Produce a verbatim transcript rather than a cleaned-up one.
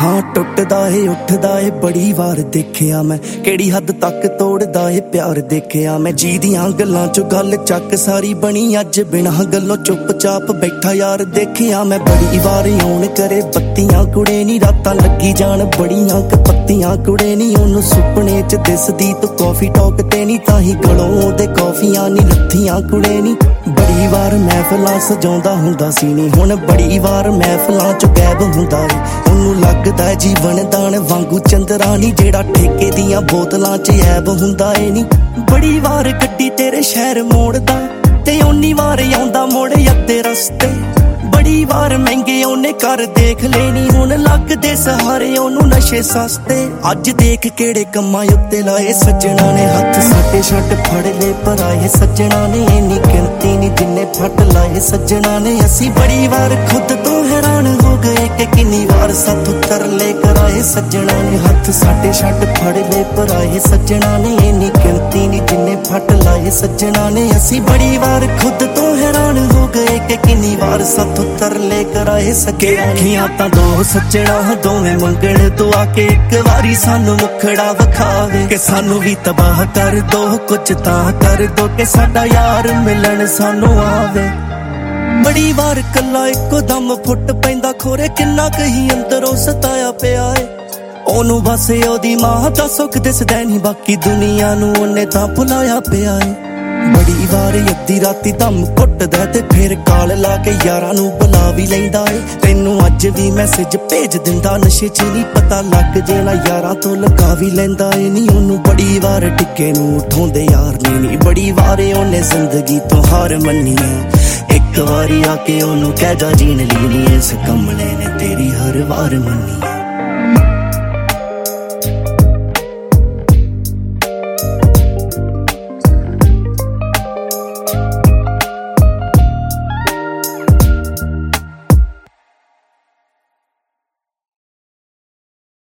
हाँ टुटदा ए उठदा ए बड़ी वार देखिया मैं केड़ी हद तक तोड़दा ए प्यार देखिया मैं जी दियां गल्लां चो गल चक सारी बनी अज बिना गल्लों चुपचाप बैठा यार देखिया मैं बड़ी वार आउण करे बत्तियां कुड़े नी रातां लगी जान बड़ियां क पत्तियां कुड़े नी ओनू सुपने च दिसदी तू कॉफी टॉक ते नी ताही गलों दे कॉफियां नी लत्थियां कुड़े नी बड़ी वार महफिलां सजाउंदा हुंदा सी नी हुण बड़ी वार महफिलां चो गैब हुंदा ए ओनू लगदा है जीवन दान वांगू चंद्रानी जेड़ा ठेके दियां बोतलां च ऐब हुंदा ए नी बड़ी वार गड्डी तेरे शहर मोड़दा ते ओनी वार आउंदा मोड़ अद्धे रस्ते बड़ी वार महंगे ओने कर देख लेनी हुण लगदे सहारे ओनू नशे सस्ते अज देख केड़े कम्मां उत्ते लाए सज्जणा ने हत्थ साडे छट फड़ ले पर आए सज्जणा ने इन्नी गिनती नी जिन्ने फट लाए सज्जणा ने असी बड़ी वार खुद तो हैरान हो गए कि किन्नी वार साथों तरले कराए सज्जणा ने हत्थ साडे छट फड़ ले पर आए सज्जणा ने इन्नी गिनती नी जिन्ने फट लाए सज्जणा ने असी बड़ी वार खुद तो हैरान हो गए कि किन्नी वार साथों तरले कराए सके अखियां तां दो सज्जणा दोवें मंगण दुआ के एक वारी सानू मुखड़ा वखावे कि सानू भी तबाह कर दो कुछ तां कर दो कि साडा यार मिलन सानू आवे बड़ी वार कला इको दम फुट पैंदा खोरे किन्ना कही अंदरों सताया पिया है ओनू बस ओदी मां दा सुख दिसदा नहीं बाकी दुनिया नू ओने तां भुलाया पिया है बड़ी वार अद्धी राती दम घुटदा ते फिर काल ला के यारां नू बुला भी लैंदा ए तैनू अज भी मैसेज भेज दिंदा नशे च नहीं पता लग जेना यारां तो लगा भी लैंदा ए नी ओनू बड़ी वार टिक्के नू उठाउंदे यार ने नी बड़ी वार ओने जिंदगी तो हार मन्नी है एक वारी आके ओनू कह जा जीन ली नी इस कमले ने तेरी हर वार मन्नी।